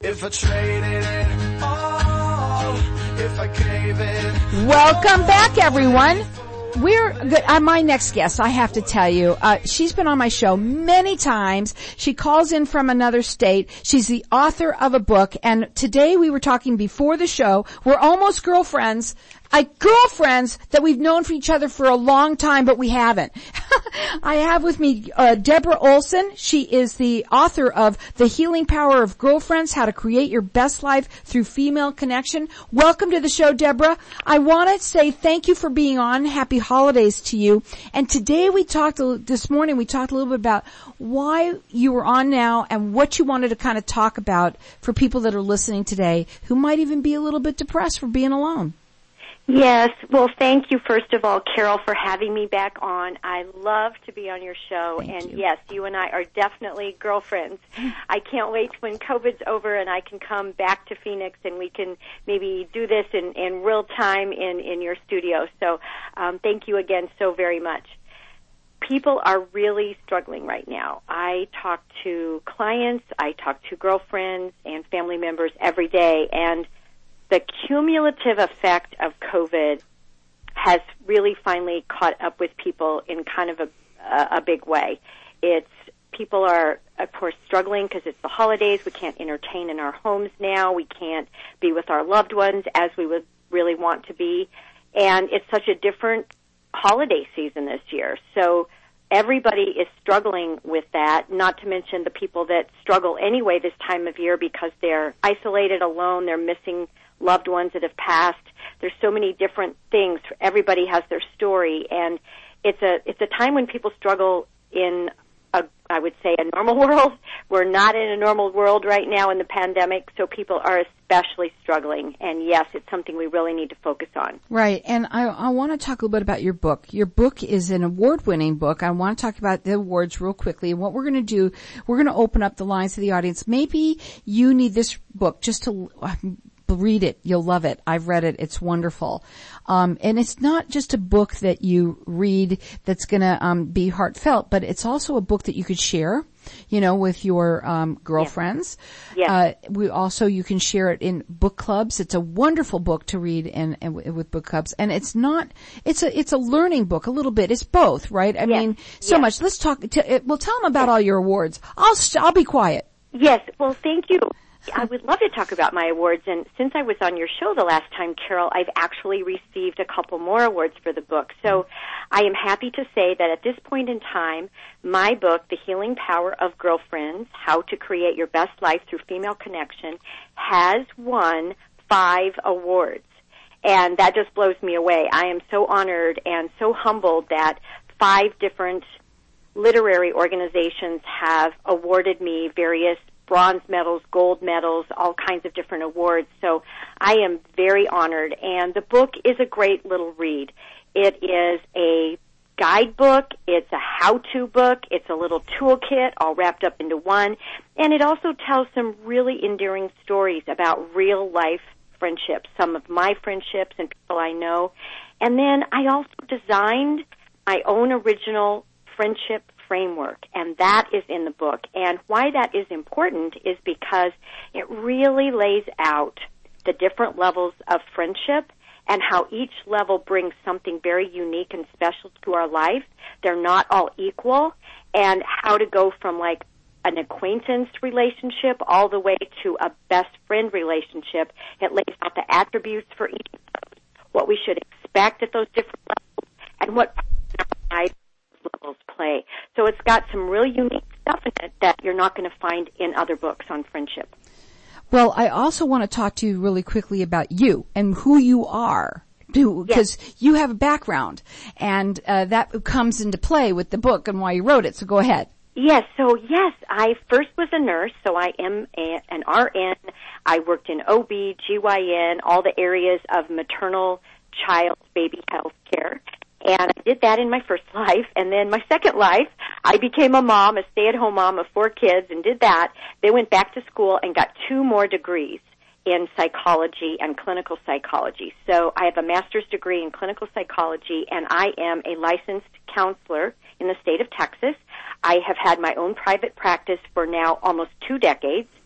if I traded it all, if I gave it. Welcome back, everyone. We're good. My next guest, I have to tell you, she's been on my show many times. She calls in from another state. She's the author of a book, and today we were talking before the show. We're almost girlfriends. Girlfriends that we've known for each other for a long time, but we haven't. I have with me Deborah Olson. She is the author of The Healing Power of Girlfriends, How to Create Your Best Life Through Female Connection. Welcome to the show, Deborah. I want to say thank you for being on. Happy holidays to you. And today this morning we talked a little bit about why you were on now and what you wanted to kind of talk about for people that are listening today who might even be a little bit depressed for being alone. Yes. Well, thank you, first of all, Carol, for having me back on. I love to be on your show. Thank you. Yes, you and I are definitely girlfriends. I can't wait when COVID's over and I can come back to Phoenix and we can maybe do this in real time in your studio. So thank you again so very much. People are really struggling right now. I talk to clients, I talk to girlfriends and family members every day, and the cumulative effect of COVID has really finally caught up with people in kind of a big way. People are, of course, struggling because it's the holidays. We can't entertain in our homes now. We can't be with our loved ones as we would really want to be. And it's such a different holiday season this year. So everybody is struggling with that, not to mention the people that struggle anyway this time of year because they're isolated, alone, they're missing loved ones that have passed. There's so many different things. Everybody has their story, and it's a time when people struggle in I would say a normal world. We're not in a normal world right now in the pandemic, so people are especially struggling. And yes, it's something we really need to focus on. Right. And I want to talk a little bit about your book. Your book is an award-winning book. I want to talk about the awards real quickly. And what we're going to do, we're going to open up the lines to the audience. Maybe you need this book just to read it. You'll love it. I've read it. It's wonderful. And it's not just a book that you read that's going to be heartfelt, but it's also a book that you could share, with your girlfriends. Yeah. You can share it in book clubs. It's a wonderful book to read and with book clubs. And it's a learning book a little bit. It's both, right? I mean, so much. Let's talk. Tell them about all your awards. I'll be quiet. Yes. Well, thank you. I would love to talk about my awards, and since I was on your show the last time, Carol, I've actually received a couple more awards for the book. So I am happy to say that at this point in time, my book, The Healing Power of Girlfriends, How to Create Your Best Life Through Female Connection, has won 5 awards. And that just blows me away. I am so honored and so humbled that 5 different literary organizations have awarded me various bronze medals, gold medals, all kinds of different awards. So I am very honored. And the book is a great little read. It is a guidebook. It's a how-to book. It's a little toolkit all wrapped up into one. And it also tells some really endearing stories about real-life friendships, some of my friendships and people I know. And then I also designed my own original friendship framework, and that is in the book. And why that is important is because it really lays out the different levels of friendship and how each level brings something very unique and special to our life. They're not all equal, and how to go from like an acquaintance relationship all the way to a best friend relationship. It lays out the attributes for each of those, what we should expect at those different levels, and what levels play. So it's got some really unique stuff in it that you're not going to find in other books on friendship. Well, I also want to talk to you really quickly about you and who you are, because you have a background, and that comes into play with the book and why you wrote it. So go ahead. Yes, I first was a nurse, so I am an RN. I worked in OB, GYN, all the areas of maternal, child, baby health care. And I did that in my first life. And then my second life, I became a mom, a stay-at-home mom of 4 kids, and did that. Then went back to school and got 2 more degrees in psychology and clinical psychology. So I have a master's degree in clinical psychology, and I am a licensed counselor in the state of Texas. I have had my own private practice for now almost 2 decades.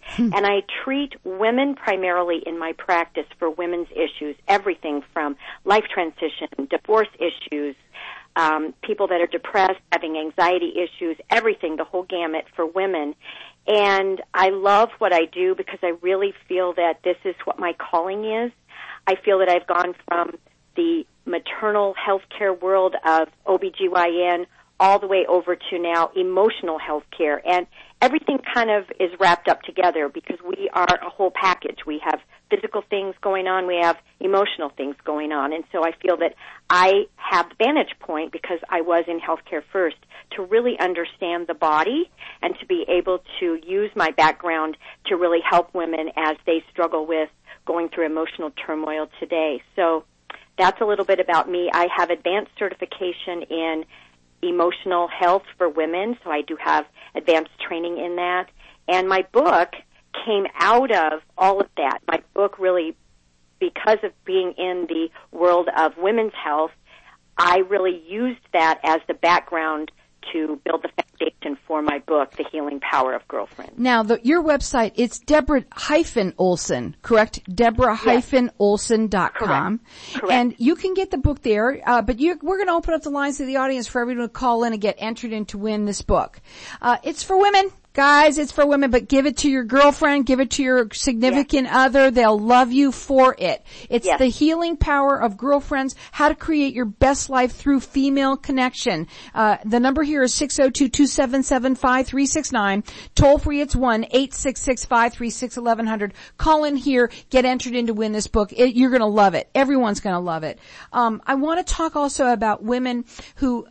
And I treat women primarily in my practice for women's issues, everything from life transition, divorce issues, people that are depressed, having anxiety issues, everything, the whole gamut for women. And I love what I do because I really feel that this is what my calling is. I feel that I've gone from the maternal health care world of OBGYN all the way over to now emotional health care. And everything kind of is wrapped up together because we are a whole package. We have physical things going on. We have emotional things going on. And so I feel that I have the vantage point, because I was in healthcare first, to really understand the body and to be able to use my background to really help women as they struggle with going through emotional turmoil today. So that's a little bit about me. I have advanced certification in emotional health for women, so I do have advanced training in that. And my book came out of all of that. My book really, because of being in the world of women's health, I really used that as the background to build the foundation for my book, The Healing Power of Girlfriend. Now, your website, it's Deborah-Olson, correct? Deborah-Olson.com. Correct. And you can get the book there, but we're going to open up the lines to the audience for everyone to call in and get entered in to win this book. It's for women. Guys, it's for women, but give it to your girlfriend, give it to your significant other. They'll love you for it. It's The Healing Power of Girlfriends, How to Create Your Best Life Through Female Connection. The number here is 602-277-5369. Toll free, it's 1-866-536-1100. Call in here, get entered in to win this book. You're gonna love it. Everyone's gonna love it. I want to talk also about women who,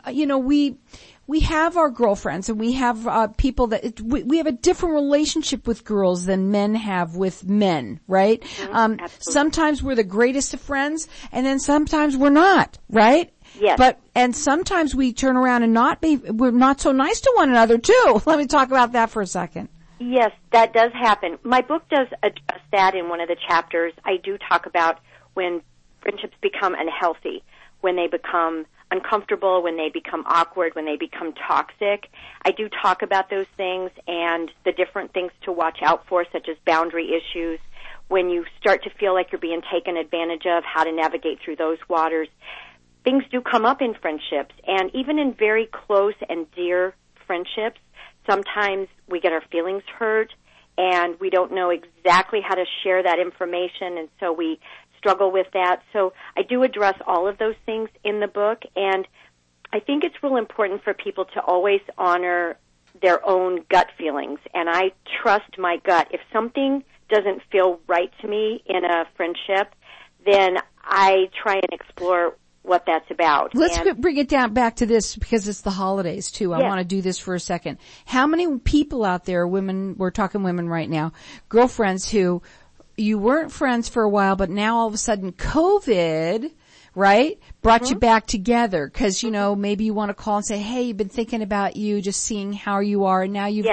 we have our girlfriends, and we have people that we have a different relationship with girls than men have with men, right? Absolutely. Sometimes we're the greatest of friends, and then sometimes we're not, right? Yes. And sometimes we turn around and we're not so nice to one another too. Let me talk about that for a second. Yes, that does happen. My book does address that in one of the chapters. I do talk about when friendships become unhealthy, when they become uncomfortable, when they become awkward, when they become toxic. I do talk about those things and the different things to watch out for, such as boundary issues. When you start to feel like you're being taken advantage of, how to navigate through those waters. Things do come up in friendships, and even in very close and dear friendships, sometimes we get our feelings hurt, and we don't know exactly how to share that information, and so we struggle with that. So I do address all of those things in the book, and I think it's real important for people to always honor their own gut feelings, and I trust my gut. If something doesn't feel right to me in a friendship, then I try and explore what that's about. Let's bring it down back to this, because it's the holidays too. Yes. I want to do this for a second. How many people out there, women, we're talking women right now, girlfriends who you weren't friends for a while, but now all of a sudden COVID, right, brought you back together because, maybe you want to call and say, hey, you've been thinking about you, just seeing how you are, and now you've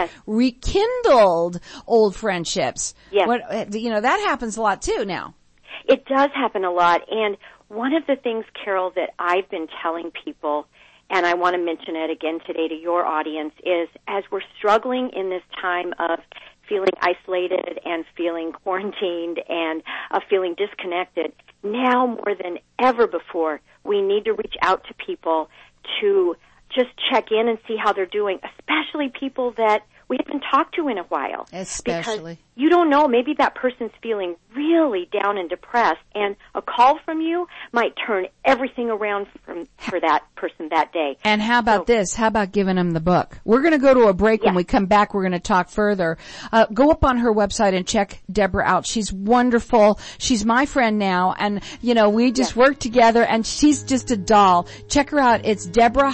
rekindled old friendships. Yes. That happens a lot too now. It does happen a lot, and one of the things, Carol, that I've been telling people, and I want to mention it again today to your audience, is as we're struggling in this time of feeling isolated and feeling quarantined and feeling disconnected, now more than ever before, we need to reach out to people to just check in and see how they're doing, especially people that we haven't talked to in a while. Especially. Because you don't know, maybe that person's feeling really down and depressed, and a call from you might turn everything around for that person that day. And how about this? How about giving them the book? We're going to go to a break. When we come back, we're going to talk further. Go up on her website and check Deborah out. She's wonderful. She's my friend now, and, we just work together, and she's just a doll. Check her out. It's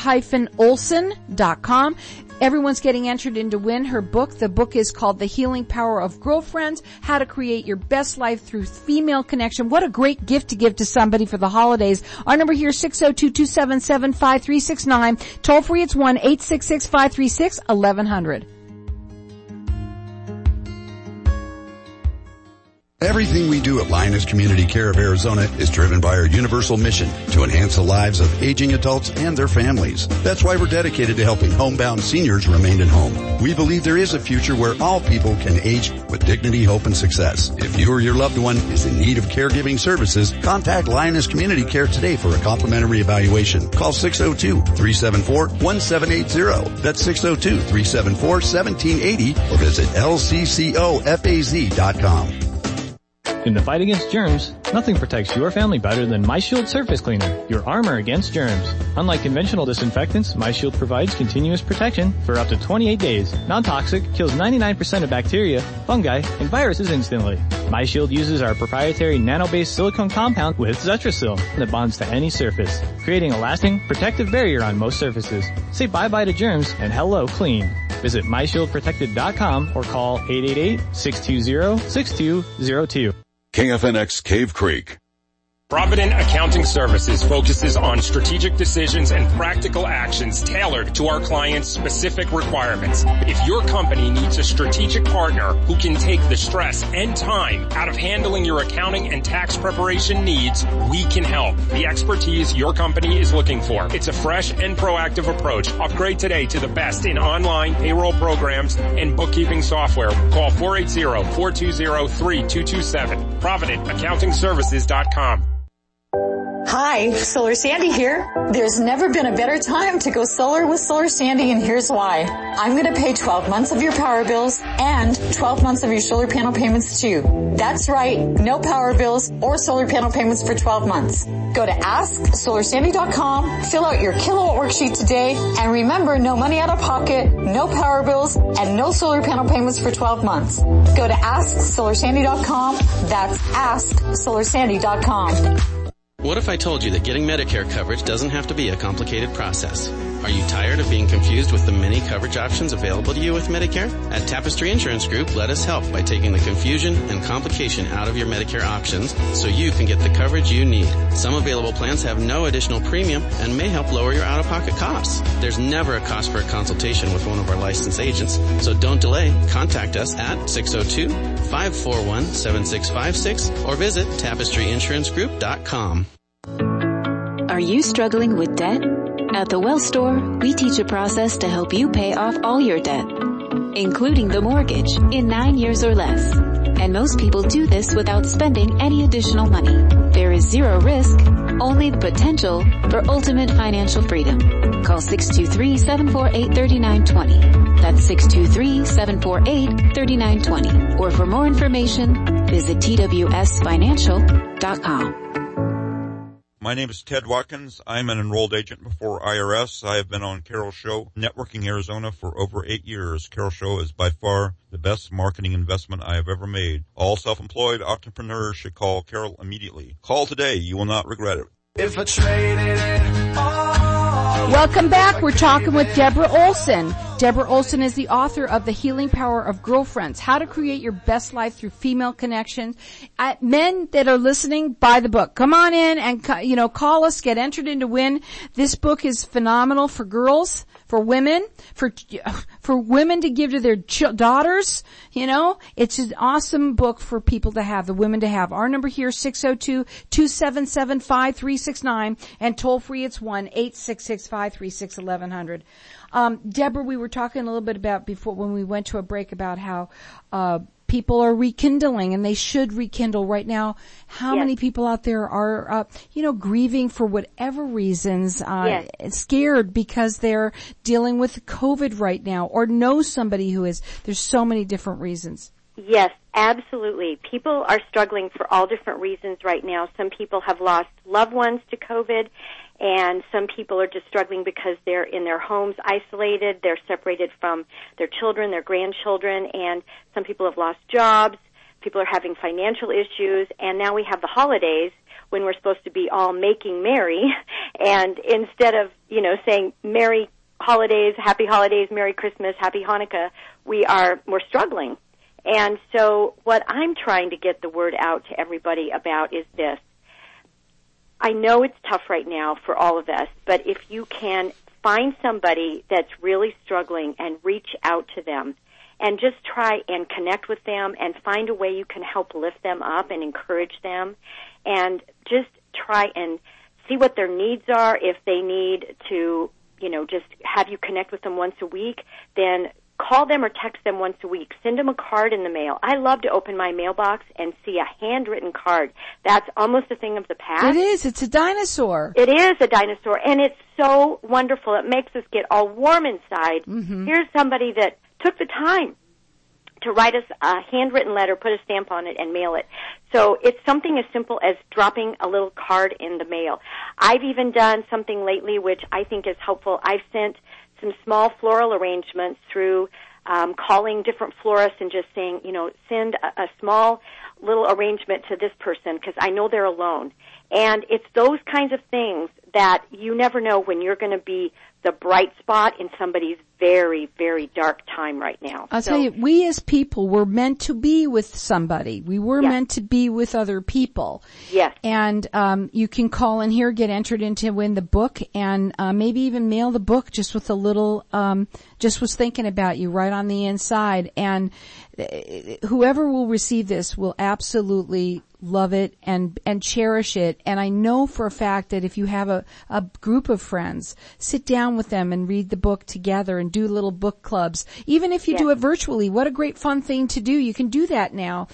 Deborah-Olson.com. Everyone's getting entered in to win her book. The book is called The Healing Power of Girlfriends, How to Create Your Best Life Through Female Connection. What a great gift to give to somebody for the holidays. Our number here is 602-277-5369. Toll free, it's 1-866-536-1100. Everything we do at Lioness Community Care of Arizona is driven by our universal mission to enhance the lives of aging adults and their families. That's why we're dedicated to helping homebound seniors remain at home. We believe there is a future where all people can age with dignity, hope, and success. If you or your loved one is in need of caregiving services, contact Lioness Community Care today for a complimentary evaluation. Call 602-374-1780. That's 602-374-1780 or visit lccofaz.com. In the fight against germs, nothing protects your family better than MyShield Surface Cleaner, your armor against germs. Unlike conventional disinfectants, MyShield provides continuous protection for up to 28 days. Non-toxic, kills 99% of bacteria, fungi, and viruses instantly. MyShield uses our proprietary nano-based silicone compound with Zetrasil that bonds to any surface, creating a lasting, protective barrier on most surfaces. Say bye-bye to germs and hello clean. Visit MyShieldProtected.com or call 888-620-6202. KFNX Cave Creek. Provident Accounting Services focuses on strategic decisions and practical actions tailored to our clients' specific requirements. If your company needs a strategic partner who can take the stress and time out of handling your accounting and tax preparation needs, we can help. The expertise your company is looking for. It's a fresh and proactive approach. Upgrade today to the best in online payroll programs and bookkeeping software. Call 480-420-3227. ProvidentAccountingServices.com. Hi, Solar Sandy here. There's never been a better time to go solar with Solar Sandy, and here's why. I'm going to pay 12 months of your power bills and 12 months of your solar panel payments too. That's right, no power bills or solar panel payments for 12 months. Go to AskSolarSandy.com, fill out your kilowatt worksheet today, and remember, no money out of pocket, no power bills, and no solar panel payments for 12 months. Go to AskSolarSandy.com. That's AskSolarSandy.com. What if I told you that getting Medicare coverage doesn't have to be a complicated process? Are you tired of being confused with the many coverage options available to you with Medicare? At Tapestry Insurance Group, let us help by taking the confusion and complication out of your Medicare options so you can get the coverage you need. Some available plans have no additional premium and may help lower your out-of-pocket costs. There's never a cost for a consultation with one of our licensed agents, so don't delay. Contact us at 602-541-7656 or visit TapestryInsuranceGroup.com. Are you struggling with debt? At the Wealth Store, we teach a process to help you pay off all your debt, including the mortgage, in 9 years or less. And most people do this without spending any additional money. There is zero risk, only the potential for ultimate financial freedom. Call 623-748-3920. That's 623-748-3920. Or for more information, visit TWSFinancial.com. My name is Ted Watkins. I'm an enrolled agent before IRS. I have been on Carol Show Networking Arizona for over 8 years. Carol Show is by far the best marketing investment I have ever made. All self-employed entrepreneurs should call Carol immediately. Call today. You will not regret it. If I traded it all. Welcome back. We're talking with Deborah Olson. Deborah Olson is the author of The Healing Power of Girlfriends, How to Create Your Best Life Through Female Connections. Men that are listening, buy the book. Come on in and, call us, get entered in to win. This book is phenomenal for girls, for women, for women to give to their daughters. It's an awesome book for people to have, the women to have. Our number here, 602-277-5369, and toll free it's 1-866-536-1100. Deborah, we were talking a little bit about before when we went to a break about how people are rekindling, and they should rekindle right now. How many people out there are grieving for whatever reasons, scared because they're dealing with COVID right now, or know somebody who is? There's so many different reasons. Yes, absolutely. People are struggling for all different reasons right now. Some people have lost loved ones to COVID, and some people are just struggling because they're in their homes isolated. They're separated from their children, their grandchildren, and some people have lost jobs. People are having financial issues, and now we have the holidays when we're supposed to be all making merry, and instead of, saying Merry Holidays, Happy Holidays, Merry Christmas, Happy Hanukkah, we're struggling. And so what I'm trying to get the word out to everybody about is this. I know it's tough right now for all of us, but if you can find somebody that's really struggling and reach out to them and just try and connect with them and find a way you can help lift them up and encourage them, and just try and see what their needs are. If they need to, just have you connect with them once a week, then call them or text them once a week. Send them a card in the mail. I love to open my mailbox and see a handwritten card. That's almost a thing of the past. It is. It's a dinosaur. It is a dinosaur, and it's so wonderful. It makes us get all warm inside. Mm-hmm. Here's somebody that took the time to write us a handwritten letter, put a stamp on it, and mail it. So it's something as simple as dropping a little card in the mail. I've even done something lately which I think is helpful. I've sent some small floral arrangements through calling different florists and just saying, send a small little arrangement to this person because I know they're alone. And it's those kinds of things that you never know when you're going to be the bright spot in somebody's very, very dark time right now. I'll tell you, we as people were meant to be with somebody. We were meant to be with other people. Yes. And you can call in here, get entered in to win the book, and maybe even mail the book just with a little, just was thinking about you right on the inside. And whoever will receive this will absolutely love it and cherish it. And I know for a fact that if you have a group of friends, sit down with them and read the book together and do little book clubs. Even if you do it virtually, what a great fun thing to do. You can do that now.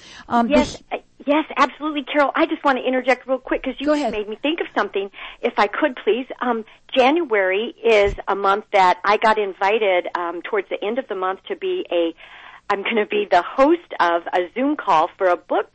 Yes, absolutely, Carol. I just want to interject real quick because you just made me think of something. If I could, please. January is a month that I got invited towards the end of the month to be I'm going to be the host of a Zoom call for a book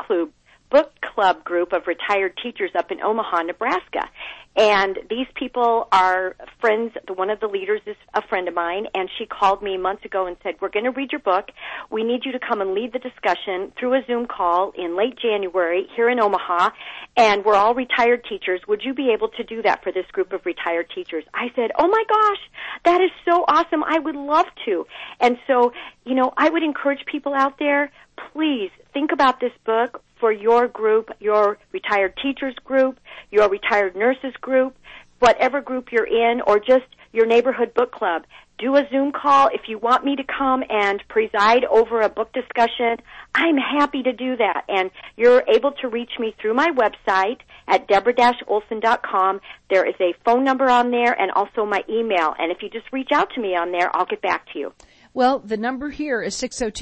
club group of retired teachers up in Omaha, Nebraska. And these people are friends. One of the leaders is a friend of mine, and she called me months ago and said, we're going to read your book. We need you to come and lead the discussion through a Zoom call in late January here in Omaha, and we're all retired teachers. Would you be able to do that for this group of retired teachers? I said, oh my gosh, that is so awesome. I would love to. And so, I would encourage people out there, please think about this book for your group, your retired teachers group, your retired nurses group, whatever group you're in, or just your neighborhood book club. Do a Zoom call. If you want me to come and preside over a book discussion, I'm happy to do that. And you're able to reach me through my website at Deborah-Olson.com. There is a phone number on there and also my email. And if you just reach out to me on there, I'll get back to you. Well, the number here is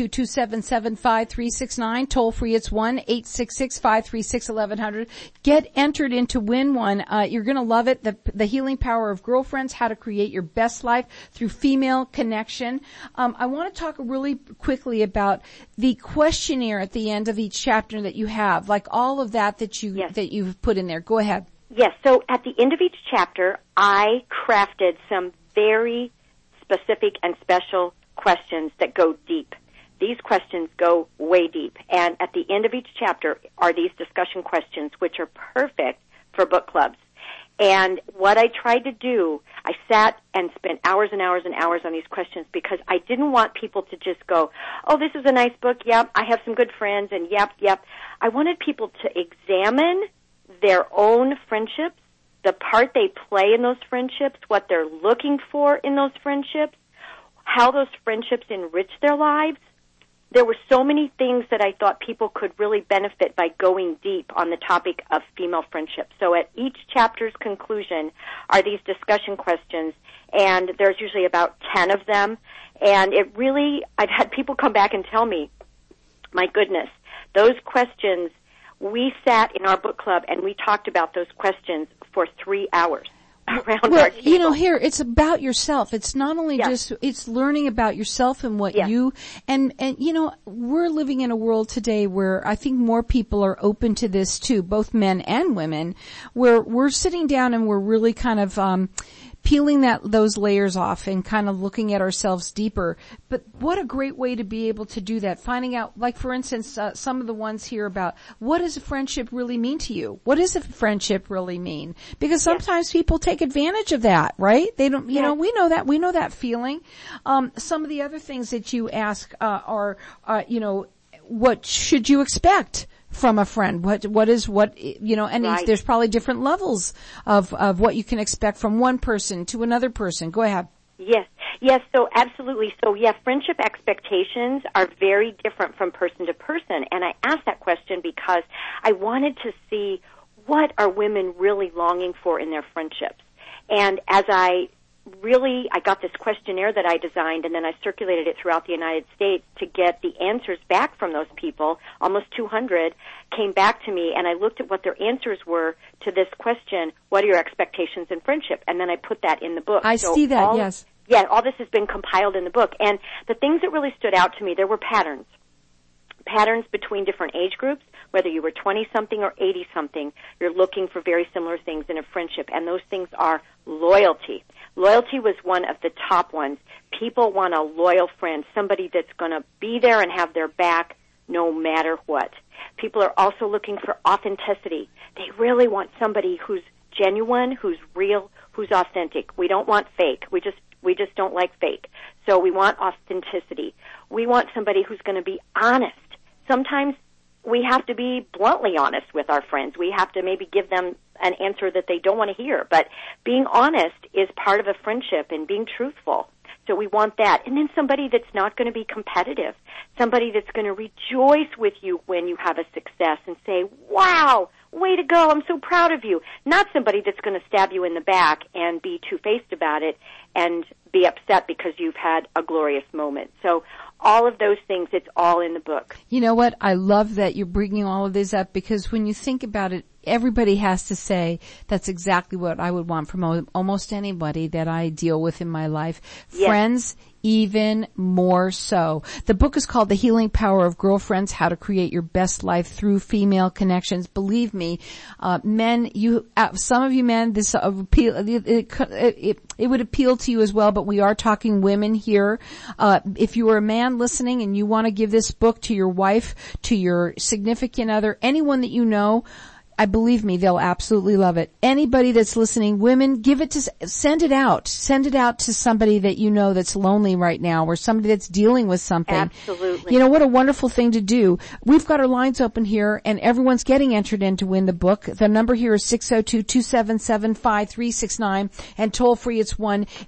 602-277-5369. Toll free, it's 1-866-536-1100. Get entered in to win one. You're going to love it. The Healing Power of Girlfriends, How to Create Your Best Life Through Female Connection. I want to talk really quickly about the questionnaire at the end of each chapter that you have, like all of that you've put in there. Go ahead. Yes, so at the end of each chapter, I crafted some very specific and special questions that go deep. These questions go way deep. And at the end of each chapter are these discussion questions, which are perfect for book clubs. And what I tried to do, I sat and spent hours and hours and hours on these questions because I didn't want people to just go, oh, this is a nice book, yep, I have some good friends, and yep. I wanted people to examine their own friendships, the part they play in those friendships, what they're looking for in those friendships, how those friendships enrich their lives. There were so many things that I thought people could really benefit by going deep on the topic of female friendship. So at each chapter's conclusion are these discussion questions, and there's usually about 10 of them. And I've had people come back and tell me, my goodness, those questions, we sat in our book club and we talked about those questions for 3 hours. Here, it's about yourself. It's not only it's learning about yourself and what you, and we're living in a world today where I think more people are open to this too, both men and women, where we're sitting down and we're really kind of, peeling those layers off and kind of looking at ourselves deeper. But what a great way to be able to do that. Finding out, like for instance, some of the ones here about what does a friendship really mean to you? What does a friendship really mean? Because sometimes people take advantage of that, right? They don't, we know that feeling. Some of the other things that you ask, are, what should you expect from a friend? There's probably different levels of what you can expect from one person to another person. Go ahead. Yes, so absolutely. So yeah, friendship expectations are very different from person to person. And I asked that question because I wanted to see what are women really longing for in their friendships. And as I got this questionnaire that I designed, and then I circulated it throughout the United States to get the answers back from those people. Almost 200 came back to me, and I looked at what their answers were to this question, what are your expectations in friendship? And then I put that in the book. I see that, yes. Yeah, all this has been compiled in the book. And the things that really stood out to me, there were patterns. Patterns between different age groups, whether you were 20-something or 80-something, you're looking for very similar things in a friendship, and those things are loyalty. Loyalty was one of the top ones. People want a loyal friend, somebody that's going to be there and have their back no matter what. People are also looking for authenticity. They really want somebody who's genuine, who's real, who's authentic. We don't want fake. We just don't like fake. So we want authenticity. We want somebody who's going to be honest. Sometimes we have to be bluntly honest with our friends. We have to maybe give them an answer that they don't want to hear. But being honest is part of a friendship, and being truthful. So we want that. And then somebody that's not going to be competitive. Somebody that's going to rejoice with you when you have a success and say, wow, way to go, I'm so proud of you. Not somebody that's going to stab you in the back and be two-faced about it and be upset because you've had a glorious moment. So all of those things, it's all in the book. You know what? I love that you're bringing all of this up, because when you think about it, everybody has to say that's exactly what I would want from almost anybody that I deal with in my life. Yes. Friends, even more so. The book is called The Healing Power of Girlfriends, How to Create Your Best Life Through Female Connections. Believe me, men, some of you men, this it would appeal to you as well, but we are talking women here. If you are a man listening and you want to give this book to your wife, to your significant other, anyone that you know, I believe me, they'll absolutely love it. Anybody that's listening, women, send it out to somebody that you know that's lonely right now, or somebody that's dealing with something. Absolutely. You know, what a wonderful thing to do. We've got our lines open here, and everyone's getting entered in to win the book. The number here is 602-277-5369, and toll free it's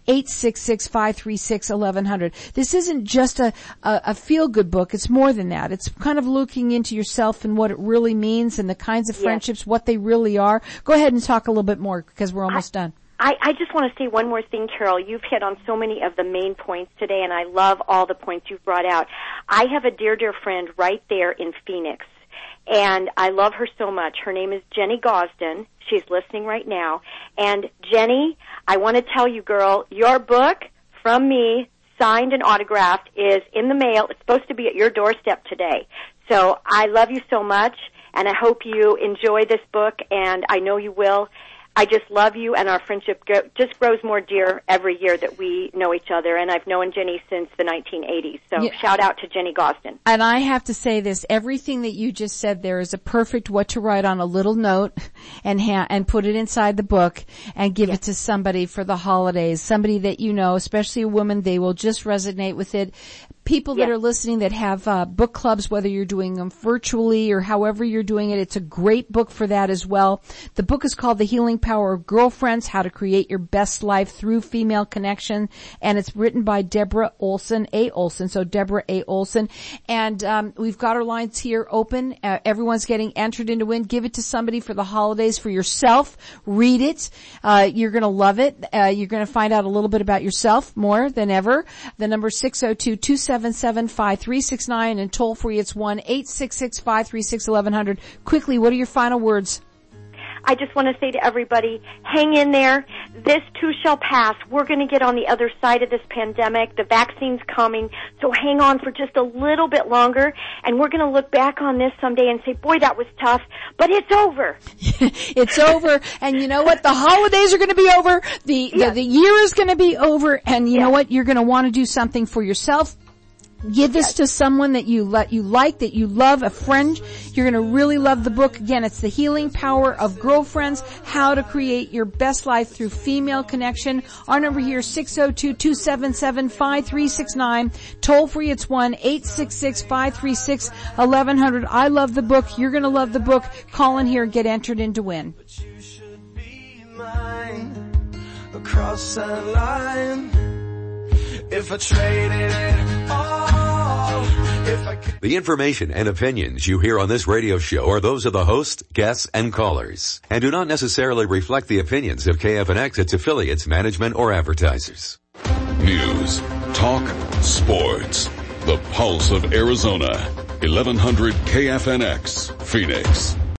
1-866-536-1100. This isn't just a feel-good book. It's more than that. It's kind of looking into yourself and what it really means, and the kinds of friendships, what they really are. Go ahead and talk a little bit more, because we're almost done. I just want to say one more thing, Carol. You've hit on so many of the main points today, and I love all the points you've brought out. I have a dear, dear friend right there in Phoenix, and I love her so much. Her name is Jenny Gosden. She's listening right now. And Jenny, I want to tell you, girl, your book from me, signed and autographed, is in the mail. It's supposed to be at your doorstep today. So I love you so much. And I hope you enjoy this book, and I know you will. I just love you, and our friendship just grows more dear every year that we know each other, and I've known Jenny since the 1980s. So shout out to Jenny Gosden. And I have to say this, everything that you just said there is a perfect what to write on a little note and put it inside the book and give it to somebody for the holidays, somebody that you know, especially a woman, they will just resonate with it. People that are listening that have book clubs, whether you're doing them virtually or however you're doing it, it's a great book for that as well. The book is called The Healing Power of Girlfriends, How to Create Your Best Life Through Female Connection, and it's written by Deborah Olson, A. Olson, so Deborah A. Olson. And we've got our lines here open. Everyone's getting entered in to win. Give it to somebody for the holidays, for yourself. Read it. You're going to love it. You're going to find out a little bit about yourself more than ever. The number 602-277-5369, and toll free it's 1-866-536-1100. Quickly, what are your final words? I just want to say to everybody, hang in there. This too shall pass. We're going to get on the other side of this pandemic. The vaccine's coming, so hang on for just a little bit longer, and we're going to look back on this someday and say, boy, that was tough, but it's over. It's over, and you know what? The holidays are going to be over. The year is going to be over, and you know what? You're going to want to do something for yourself. Give this to someone that you like, that you love, a friend. You're going to really love the book. Again, it's The Healing Power of Girlfriends, How to Create Your Best Life Through Female Connection. Our number here is 602-277-5369. Toll free, it's 1-866-536-1100. I love the book. You're going to love the book. Call in here and get entered in to win. But you should be mine across that line. if I traded it all, if I could. The information and opinions you hear on this radio show are those of the host, guests, and callers, and do not necessarily reflect the opinions of KFNX, its affiliates, management, or advertisers. News, talk, sports. The pulse of Arizona. 1100 KFNX, Phoenix.